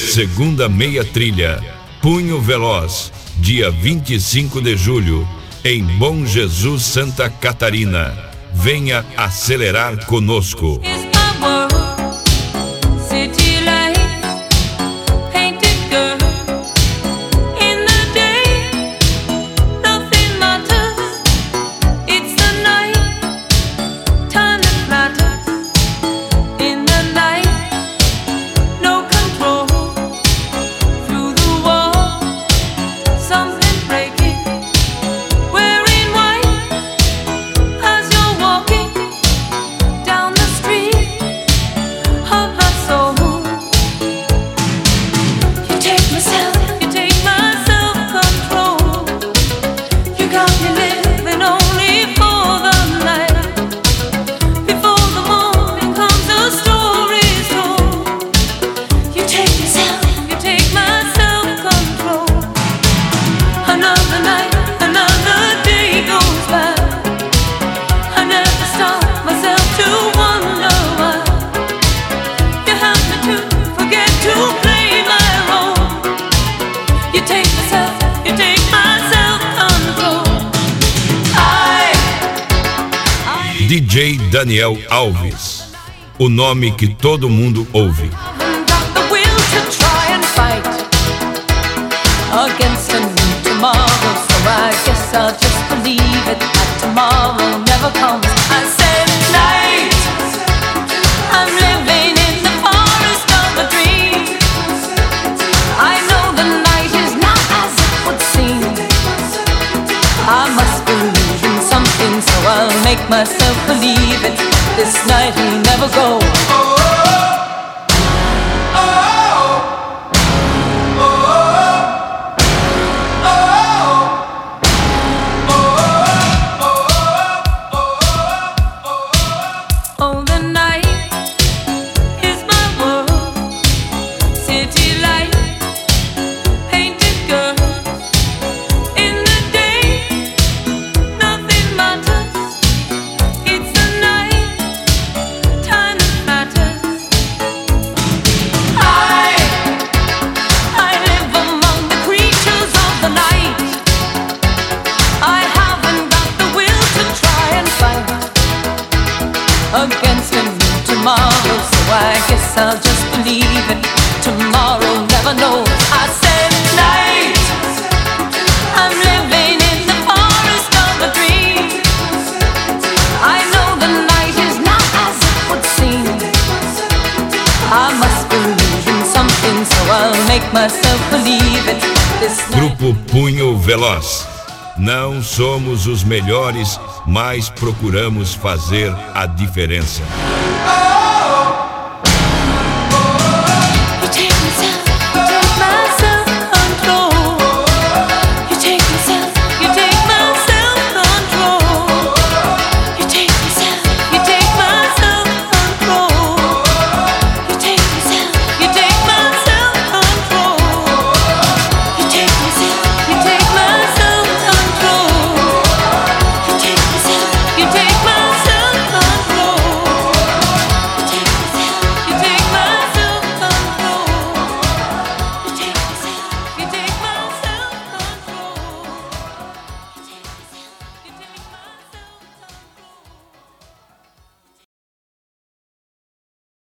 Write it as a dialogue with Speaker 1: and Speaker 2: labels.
Speaker 1: segunda meia trilha, Punho Veloz, dia 25 de julho, em Bom Jesus, Santa Catarina. Venha acelerar conosco. DJ Daniel Alves, o nome que todo mundo ouve.
Speaker 2: I'll make myself believe it. This night will never go. Against him tomorrow, so I guess I'll just believe it. Tomorrow never knows. I said night, I'm living in the forest of a dream. I know the night is not as it would seem. I must believe in something, so I'll make myself believe it.
Speaker 1: Grupo Punho Veloz. Não somos os melhores, mas procuramos fazer a diferença.